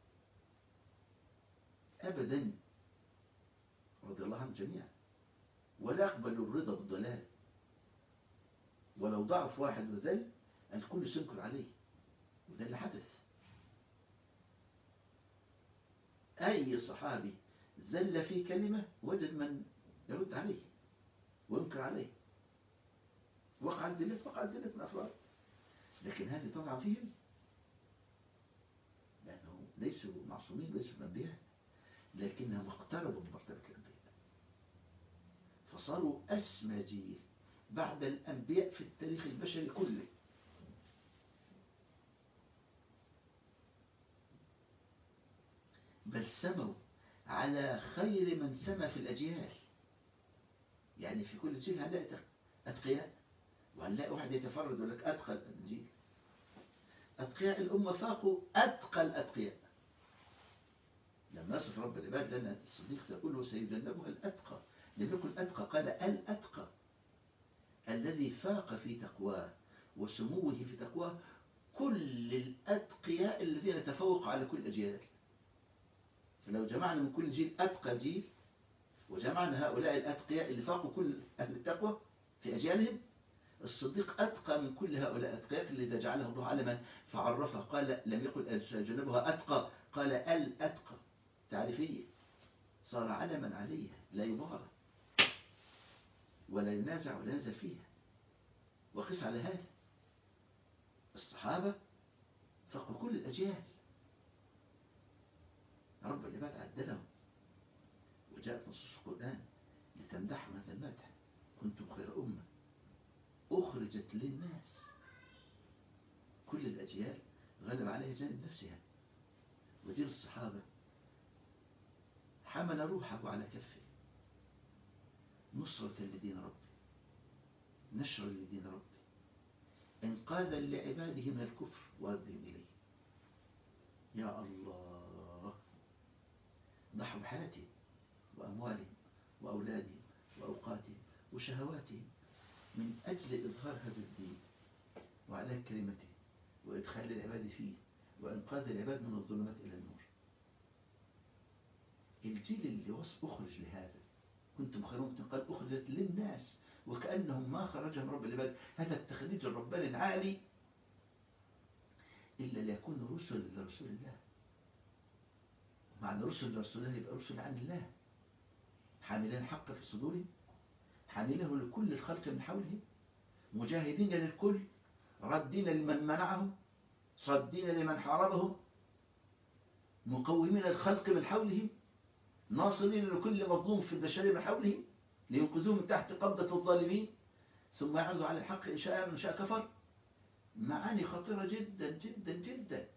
أبدا، رضي الله عنهم جميعا، ولا يقبل الرضا بالضلال، ولو ضعف واحد وذل الكل سينكر عليه، وده اللي حدث. أي صحابي ذل في كلمة وجد من يرد عليه وينكر عليه، وقع الذلة وقع الذلة من أفراد، لكن هذه طبعا فيهم لأنه ليسوا معصومين ليسوا الأنبياء، لكنهم اقتربوا من مرتبة الأنبياء فصاروا أسمى جيل بعد الأنبياء في التاريخ البشري كله. بل سموا على خير من سمى في الأجيال، يعني في كل جيل هنلاقي أتقياء وهنلاقي واحد يتفرد يقول لك أتقى الجيل. أتقياء الأمة فاقوا أتقى الأتقياء. لما يصف رب العباد لنا الصديق تقول له سيجنبها الأتقى، لم يكن أتقى قال الأتقى الذي فاق في تقواه وسموه في تقواه كل الأتقياء الذين تفوقوا على كل الأجيال. فلو جمعنا من كل جيل أتقى جيل وجمعنا هؤلاء الأتقياء اللي فاقوا كل أهل التقوى في أجيالهم، الصديق أتقى من كل هؤلاء الأتقياء الذي جعله الله علما فعرفه، قال لم يقل جنبها أتقى قال الأتقى تعريفية، صار علما عليها لا يبارى ولا ينازع ولا ينزل فيها. وقس على هذا الصحابة فاقوا كل الأجيال، رب العباد عدلهم، وجاءت نصوص القرآن لتمدحوا هذا المدح، كنتم خير أمة أخرجت للناس. كل الأجيال غلب عليها جانب نفسها، ودين الصحابة حمل روحه على كفه نصرة لدين ربه، نشرا لدين ربه، انقاذا لعباده من الكفر وردهم إليه. يا الله، ضحوا بحياتهم وأموالهم وأولادهم وأوقاتهم وشهواتهم من أجل إظهار هذا الدين وعلى كلمته وإدخال العباد فيه وإنقاذ العباد من الظلمات إلى النور. الجيل اللي وصف أخرج لهذا، كنتم خير أمة قد أخرجت للناس، وكأنهم ما خرجهم رب العباد، هذا التخريج الرباني العالي إلا ليكونوا رسل لرسول الله. معنى رسل لرسول الله يبقى رسل عن الله، حاملين الحق في صدورهم، حاملينه لكل الخلق من حولهم، مجاهدين للكل، ردين لمن منعهم، صدين لمن حاربهم، مقومين الخلق من حولهم، ناصرين لكل مظلوم في البشرية من حولهم لينقذوه من تحت قبضة الظالمين، ثم يعرضوا على الحق إن شاء من شاء كفر. معاني خطيرة جدا جدا جدا.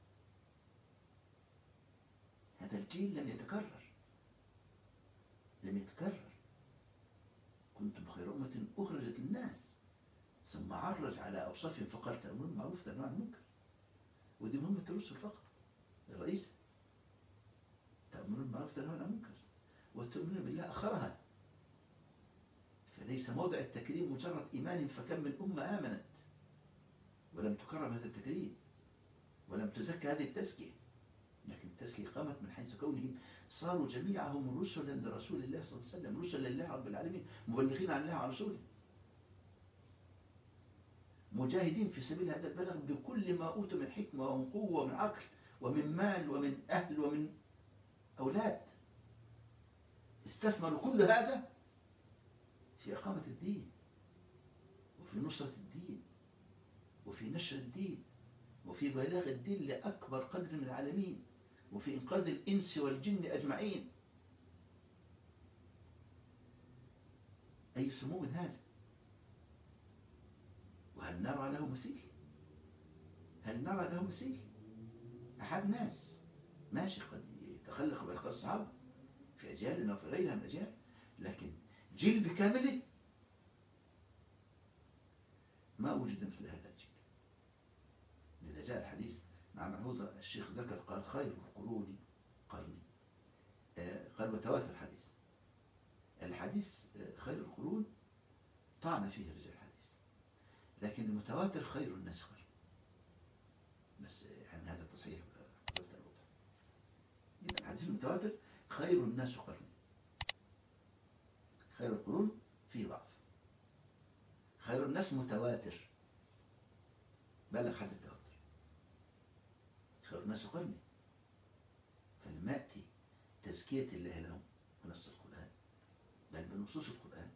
هذا الجيل لم يتكرر لم يتكرر كنتم خير أمة أخرجت للناس، ثم عرج على أوصافهم فقال تأمرون بالمعروف وتنهون عن المنكر، ودي مهمة الرسل فقط الرئيس، تأمرون بالمعروف وتنهون عن المنكر وتؤمنون بالله أخرها. فليس موضع التكريم مجرد إيمان، فكم من أمة آمنت ولم تكرم هذا التكريم ولم تزكى هذه التزكية، لكن التزكية قامت من حيث كونهم صاروا جميعهم رسلا لرسول الله صلى الله عليه وسلم، رسلا لله رب العالمين، مبلغين عن الله عن رسوله، مجاهدين في سبيل هذا البلغ بكل ما أوتوا من حكمة ومن قوة ومن عقل ومن مال ومن أهل ومن أولاد، استثمروا كل هذا في إقامة الدين وفي نصرة الدين وفي نشر الدين وفي بلاغ الدين لأكبر قدر من العالمين وفي إنقاذ الإنس والجن أجمعين. أي سمو من هذا؟ وهل نرى له مثيل؟ هل نرى له مثيل؟ أحد ناس ماشي قد يتخلق بأخلاق الصحابة في أجيالنا وفي غيرها من أجيال، لكن جيل بكامله ما وجد مثل هذا الجيل. لذا جاء الحديث مع ملحوظة الشيخ ذكر قال خير القرون قرني، قال وتواتر حديث. الحديث خير القرون طعن فيه رجال الحديث، لكن المتواتر خير الناس خير. بس يعني هذا التصحيح إذا الحديث المتواتر خير الناس قرن. خير القرون فيه ضعف، خير الناس متواتر بلغ حد التواتر، خير الناس قرني. فلما يأتي تزكية الله لهم بنص القرآن بل بنصوص القرآن،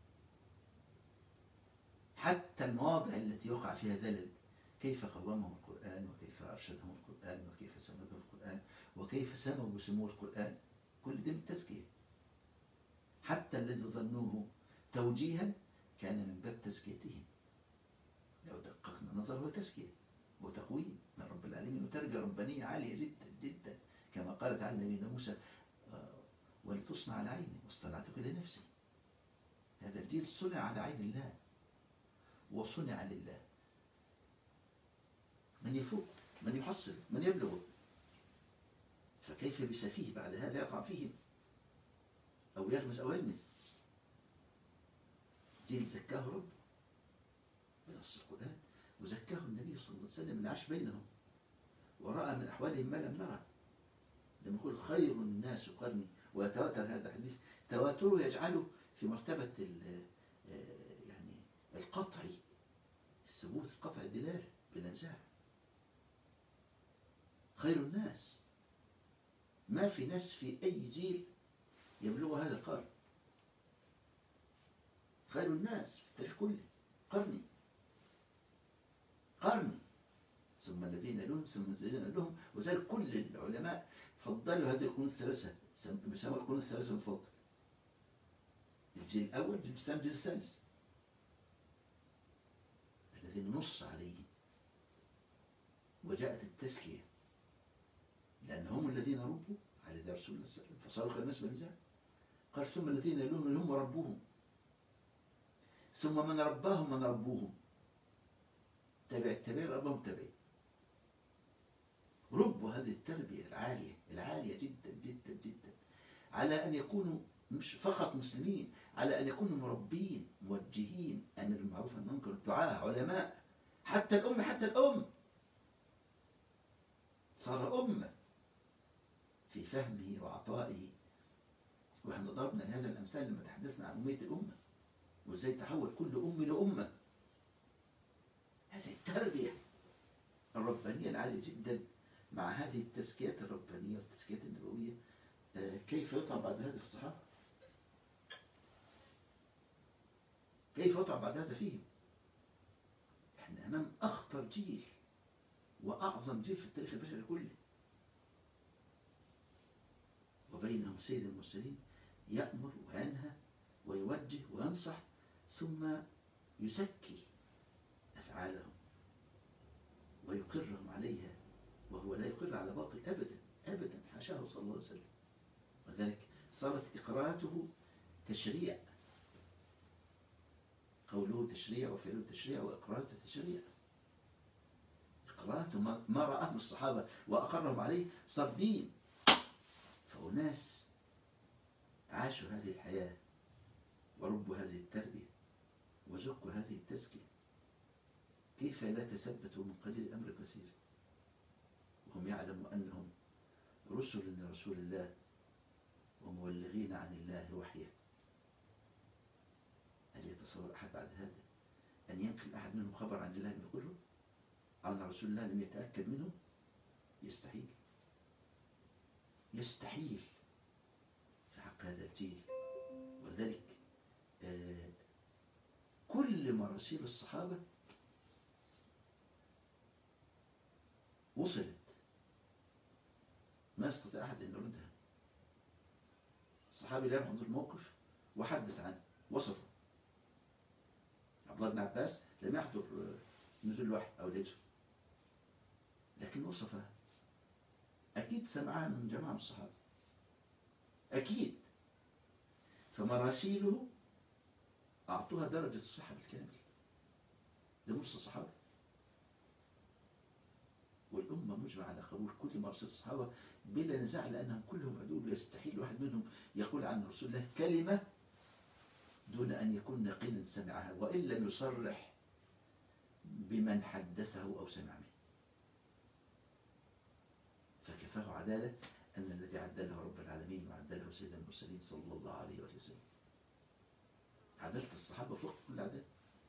حتى المواضع التي وقع فيها ذلل كيف قومهم القرآن وكيف أرشدهم القرآن وكيف سموهم القرآن وكيف سموا بسمو القرآن، كل ده من التزكية. حتى الذي ظنوه توجيها كان من باب تزكيتهم. لو دققنا نظر هو تزكية وتقويم من رب العالمين وترجى ربانية عالية جدا جدا، كما قال تعالى نبينا موسى ولتصنع على عيني واصطنعتك لنفسي. هذا الجيل صنع على عين الله وصنع لله. من يفوق، من يحصل، من يبلغ، فكيف بسفيه بعد هذا يقع فيهم أو يغمز أو يلمس؟ جيل زكاه رب بنص القرآن وزكاه النبي صلى الله عليه وسلم من عاش بينهم ورأى من أحوالهم ما لم نرى. لما يقول خير الناس قرني ويتواتر هذا الحديث، تواتره يجعله في مرتبة يعني القطعي، الثبوت القطعي الدلالة بلا نزاع. خير الناس ما في ناس في أي جيل يبلغ هذا القرن. خير الناس في التاريخ كله قرني قرني ثم الذين لهم ثم الذين لهم. وذلك كل العلماء فضلوا هذه القرون الثلاثة، بيسموا القرون الثلاثة المفضل: الجيل الأول، الجيل الثاني، الجيل الثالث، الذين نص عليهم وجاءت التزكية لأن هم الذين ربوا على يد رسول الله صلى الله عليه وسلم فصاروا خير الناس بمزاج. قال ثم الذين يلون اللي هم ربوهم، ثم من رباهم من ربوهم، تبع التبع ربهم تبع. ربوا هذه التربية العالية العالية جدا جدا جدا على أن يكونوا مش فقط مسلمين، على أن يكونوا مربين موجهين أمر المعروف والنهي عن المنكر دعاة علماء. حتى الأم حتى الأم صار أمة في فهمه وعطائه. وإحنا ضربنا هذا الأمثال لما تحدثنا عن أمية الأمة وإزاي تحول كل أم لأمة. هذه التربية الربانية العالية جدا مع هذه التزكيات الربانية والتزكيات النبوية، كيف يطلع بعد هذا في الصحابة؟ كيف يطلع بعد هذا فيهم؟ احنا أمام أخطر جيل وأعظم جيل في التاريخ البشري كله، وبينهم سيد المرسلين يأمر وينهى ويوجه وينصح ثم يزكي أفعالهم ويقرهم عليها، وهو لا يقر على باطل أبدا أبدا، حاشاه صلى الله عليه وسلم. وذلك صارت إقراراته تشريع، قوله تشريع وفعله تشريع وإقراراته تشريع. إقراراته ما رآه الصحابة وأقرهم عليه صار دين. فأناس عاشوا هذه الحياة وربوا هذه التربية وزكوا هذه التزكية، كيف لا تثبتوا من قليل أمر كثير وهم يعلموا أنهم رسل لرسول الله ومبلغين عن الله وحيه؟ هل يتصور أحد بعد هذا أن ينقل أحد منهم خبر عن الله لم يقوله، عن رسول الله لم يتأكد منه؟ يستحيل يستحيل في حق هذا الجيل. ولذلك آه كل مراسيل الصحابة وصلت ما يستطيع أحد أن يردها. الصحابي لا يحضر الموقف وحدث عنه وصفه. عبد الله بن عباس لم يحضر نزول الوحي أو الهجرة لكن وصفها، أكيد سمعها من جماعة الصحابة أكيد. فمراسيله أعطوها درجة الصحة الكامل لنص الصحابة، والأمة مجمع على قبول كل مراسيل الصحابة بلا نزاع لأنهم كلهم عدول، يستحيل واحد منهم يقول عن رسول الله كلمة دون أن يكون نقيلا سمعها، وإن لم يصرح بمن حدثه أو سمع منه. فكفاه عدالة أن الذي عدله رب العالمين وعدله سيد المرسلين صلى الله عليه وسلم. عدالة الصحابة فوق كل عدالة.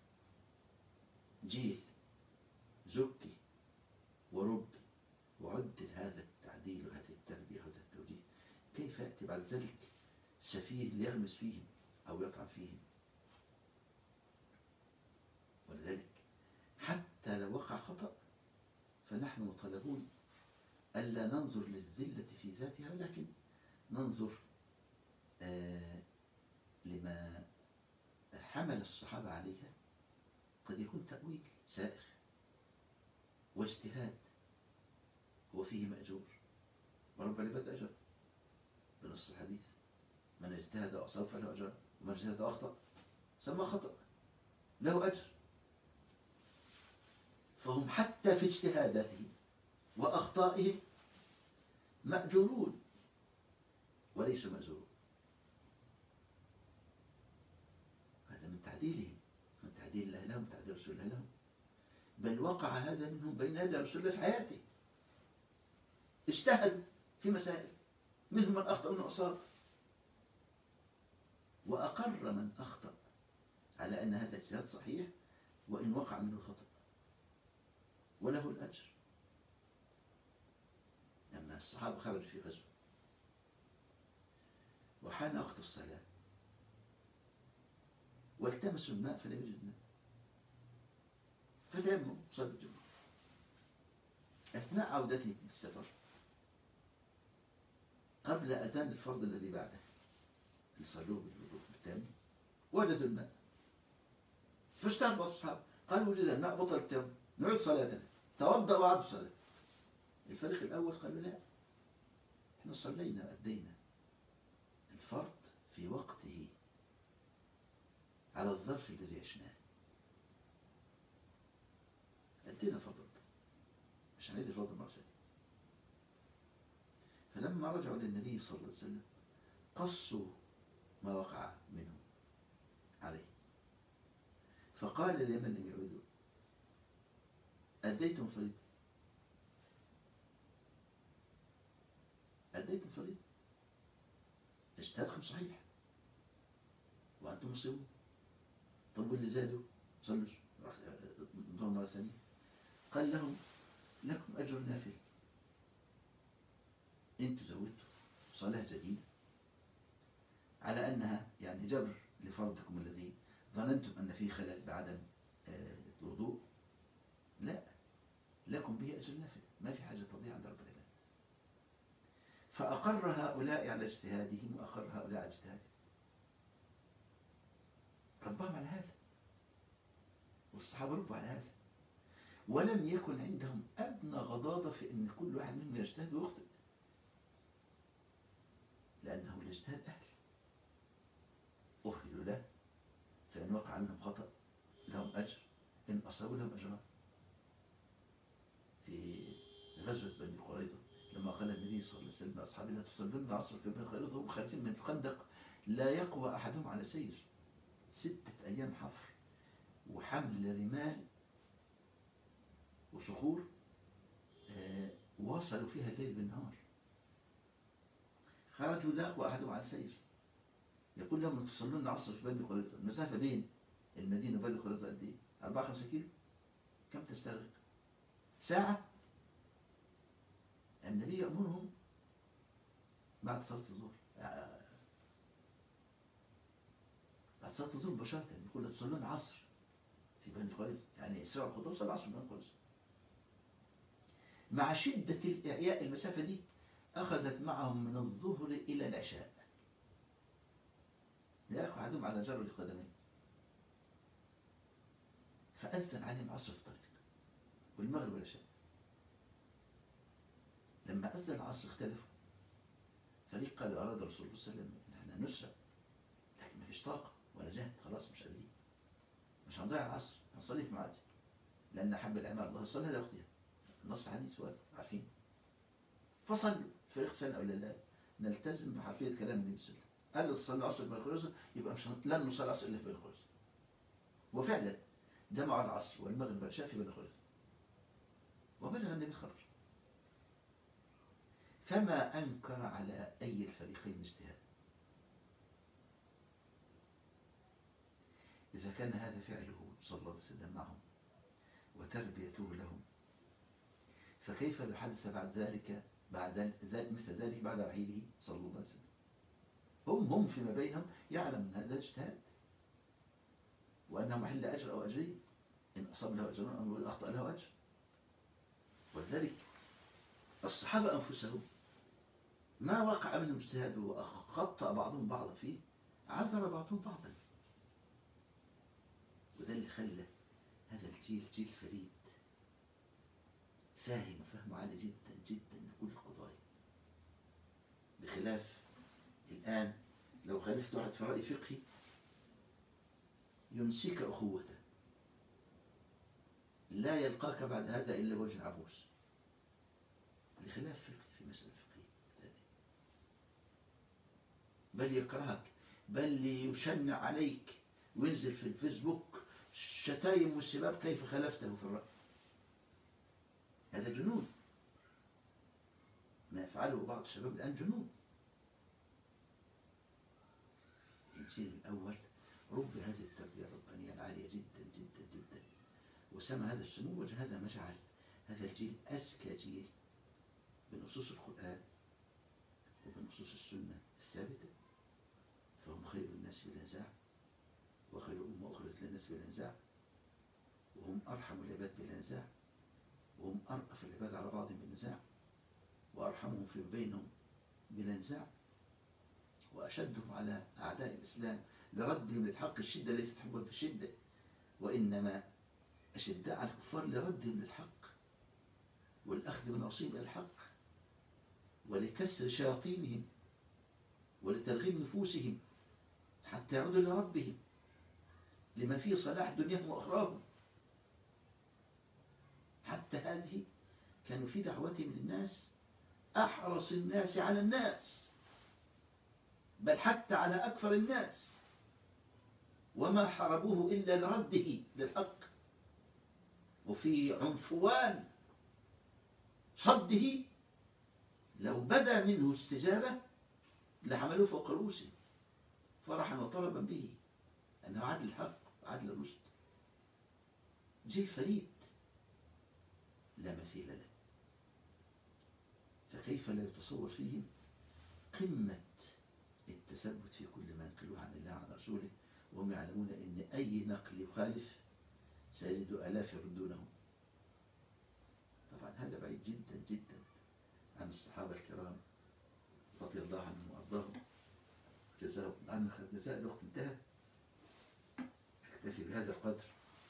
جيل زكي وربي وعدل هذا التعديل وهذه التربية وهذا التوجيه، كيف يأتي بعد ذلك سفيه ليغمس فيهم أو يطعن فيهم؟ ولذلك حتى لو وقع خطأ فنحن مطالبون ألا ننظر للذلة في ذاتها، ولكن ننظر آه لما حمل الصحابة عليها. قد يكون تأويل سائغ واجتهاد هو فيه مأجور، ورب العباد أجر بنص الحديث: من اجتهد وأصاب فله أجر، ومن اجتهد وأخطأ سمى خطأ له أجر. فهم حتى في اجتهاداتهم وأخطائهم مأجورون وليسوا مأجورون. هذا من تعديلهم، من تعديل الله لهم، تعديل رسول الله لهم. بل وقع هذا منهم بين يدي رسول الله في حياته، اجتهدوا في مسائل، منهم من أخطأ ومن أصاب، وأقر من أخطأ على أن هذا اجتهاد صحيح وإن وقع منه الخطأ، وله الأجر. لما الصحابة خرجوا في غزوة وحان وقت الصلاة والتمسوا الماء فلم يجد ماء، فتيمموا صلوا الجمعة. أثناء عودتهم من السفر قبل أذان الفرض الذي بعده يصلوا بالوضوء بالتيمم وجدوا الماء، فاشترطوا الصحابة قالوا: وجد الماء بطل التيمم، نعيد صلاتنا. توضأ وعادوا الصلاة. الفريق الأول قالوا: لا، احنا صلينا وأدينا الفرض في وقته على الظرف الذي عشناه، أدينا فرض مش هنعيد الفرض مرة ثانية. فلما رجعوا للنبي صلى الله عليه وسلم قصوا ما وقع منهم عليه، فقال لمن لم يعودوا: أديتم فريضة، أديتم فريضة، اجتهادكم صحيح وأنتم مصيبون. طب واللي زادوا صلوا ظهر مرة ثانية. قال لهم: لكم أجر نافل، انتوا زودتوا صلاة جديدة على أنها يعني جبر لفرضكم الذي ظننتم أن فيه خلل بعدم الوضوء، لا، لكم به أجر نافل، ما في حاجة تضيع عند رب العالمين. فأقر هؤلاء على اجتهادهم وأقر هؤلاء على اجتهادهم، ربهم على هذا، والصحابة ربوا على هذا، ولم يكن عندهم أدنى غضاضة في أن كل واحد منهم يجتهد ويخطئ، لأنه الاجتهاد أهل أهلوا له، فإن وقع منهم خطأ لهم أجر، إن أصابوا لهم أجران. في غزوة بني قريظة لما قال النبي صلى الله عليه وسلم لأصحابه: لا تصلون العصر في بني قريظة وهم خارجين من الخندق لا يقوى أحدهم على سير، ستة أيام حفر وحمل رمال وصخور آه وصلوا فيها الليل بالنهار، خرجوا لا يقوى أحدهم على سير. يقول لهم: تصلون العصر في بني قريظة، المسافة بين المدينة وبني قريظة قد إيه؟ أربعة خمسة كيلو. كم تستغرق؟ ساعة. النبي يأمرهم بعد صلاة الظهر، بعد صلاة الظهر مباشرة يقول: تصلون العصر في بني قريظة، يعني اسرعوا الخطوة صلوا العصر في بني قريظة. مع شدة الإعياء المسافة دي أخذت معهم من الظهر إلى العشاء، لا يقع أحدهم على جر القدمين. فأذن عليهم عصر في الطريق والمغرب والعشاء. لما أذن العصر اختلفوا، فريق قالوا: أراد رسول الله صلى الله عليه وسلم إن احنا نسرع، لكن ما فيش طاقة ولا جهد، خلاص مش قادرين، مش هنضيع العصر، هنصلي في معادي، لأن أحب الأعمال الله صلى الله عليه وسلم. النص حديث سؤال عارفين. فصلوا فريق ثاني أو لا، نلتزم بحرفية كلام النبي صلى الله عليه وسلم. قال له تصلي العصر بين الخلوص، يبقى مش هن- لن نصلي العصر إلا في بين الخلوص. وفعلا جمع العصر والمغرب والعشاء في بين الخلوص، وبلغ النبي الخبر، فما أنكر على أي الفريقين اجتهاد. إذا كان هذا فعله صلى الله عليه وسلم معهم وتربيته لهم، فكيف لو حدث بعد ذلك بعد ذلك مثل ذلك بعد رحيله صلى الله عليه وسلم؟ هم هم فيما بينهم يعلم أن هذا اجتهاد، وأنه محل أجر أو أجرين، إن أصاب له أجر أو أخطأ له أجر. ولذلك الصحابة أنفسهم ما وقع منهم اجتهاد وخطأ بعضهم بعضا فيه، عذر بعضهم بعضا. وده اللي خلى هذا الجيل جيل فريد، فاهم وفهمه عالي جدا جدا لكل القضايا، بخلاف الآن لو خالفت واحد في رأي فقهي ينسيك أخوته، لا يلقاك بعد هذا إلا وجه عبوس، لخلاف فقهي في مسألة فقهية، بل يكرهك، بل يشنع عليك وينزل في الفيسبوك شتايم والسباب كيف خالفته في الرأي. هذا جنون، ما يفعله بعض الشباب الآن جنون. الجيل الأول ربي هذه التربية الربانية العالية جدا جدا جدا، وسمى هذا السمو، وهذا ما جعل هذا الجيل أزكى جيل بنصوص القرآن وبنصوص السنة الثابتة. فهم خير الناس بلا نزاع، وخير أمة أخرجت للناس بلا نزاع، وهم أرحم العباد بلا نزاع، وهم أرأف العباد على بعضهم بالنزاع، وأرحمهم في بينهم بلا نزاع، وأشدهم على أعداء الإسلام لردهم للحق. الشدة ليست حبا في الشدة، وإنما أشداء على الكفار لردهم للحق والأخذ بنصيب الحق، ولكسر شياطينهم ولترغيب نفوسهم حتى يعودوا لربهم لما فيه صلاح دنياهم وأخراهم. حتى هذه كانوا في دعوتهم للناس أحرص الناس على الناس، بل حتى على أكثر الناس، وما حاربوه إلا لرده للحق، وفي عنفوان صده لو بدا منه استجابة لحملوه فوق رؤوسه فرحا وطربا به أنه عدل الحق وعدل الرشد. جيل فريد لا مثيل له، فكيف لا يتصور فيهم قمة التثبت في كل ما ينقلوه عن الله وعن رسوله، وهم يعلمون أن أي نقل يخالف سيجد آلاف يردونه. طبعا هذا بعيد جدا جدا عن الصحابة الكرام رضي الله عنهم وأرضاهم، جزاهم عن جزاء. الوقت انتهى، اكتفي بهذا القدر،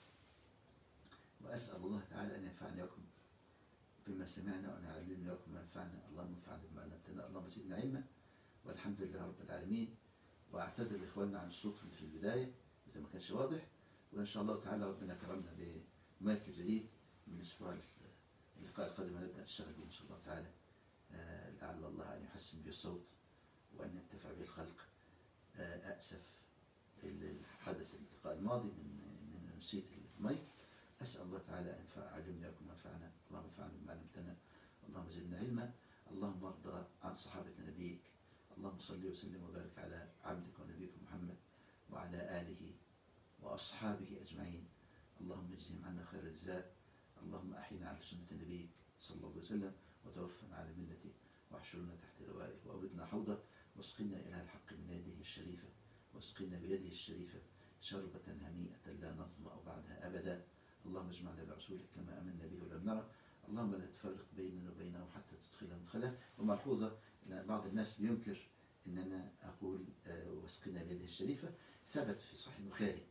وأسأل الله تعالى أن ينفعني لكم بما سمعنا وأن يعلمنا لكم ما ينفعنا. اللهم انفعنا بما علمتنا، اللهم زدنا علما، والحمد لله رب العالمين. وأعتذر لإخواننا عن الصوت في البداية إذا ما كانش واضح، وإن شاء الله تعالى ربنا كرمنا بمايك جديد من الأسبوع اللقاء القادم نبدأ نشتغل به إن شاء الله تعالى، لعل الله أن يحسن به الصوت وأن ينتفع به الخلق. أأسف الحدث اللقاء الماضي من من نسيت المايك. أسأل الله تعالى أن ينفع علمنا لكم وانفعنا، اللهم انفعنا بما علمتنا، اللهم زدنا علما. اللهم ارضى عن صحابة نبيك، اللهم صل وسلم وبارك على عبدك ونبيك محمد وعلى آله وأصحابه أجمعين، اللهم اجزهم عنا خير الجزاء. اللهم أحينا على سنة نبيك صلى الله عليه وسلم، وتوفنا على ملته، واحشرنا تحت لوائه، وأوردنا حوضه، واسقنا إلى الحق من يده الشريفة، واسقنا بيده الشريفة شربة هنيئة لا نظمأ بعدها أبدا. اللهم اجمعنا برسولك كما أمنا به ولم نرى، اللهم لا تفرق بيننا وبينه حتى تدخلنا مدخله. وملحوظة أن بعض الناس بينكر أن أنا أقول واسقنا بيده الشريفة. ثبت في صحيح البخاري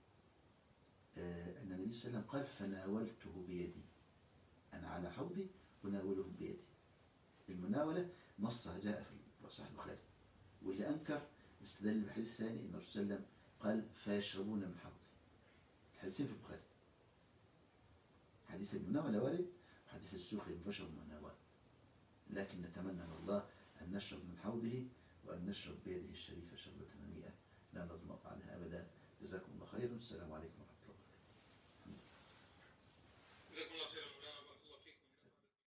أن النبي صلى الله عليه وسلم قال فناولته بيدي، أنا على حوضي وناوله بيدي. المناولة نصها جاء في صحيح البخاري، واللي أنكر استدل بحديث ثاني أن الرسول صلى الله عليه وسلم قال فيشربون من حوضي. الحديثين في البخاري، حديث المناولة وارد، وحديث السخري مباشر المناولة. لكن نتمنى من الله أن نشرب من حوضه وأن نشرب بيده الشريفة شربة هنيئة لا نظمأ عنها أبدا. جزاكم الله خيرا. السلام عليكم ورحمة الله.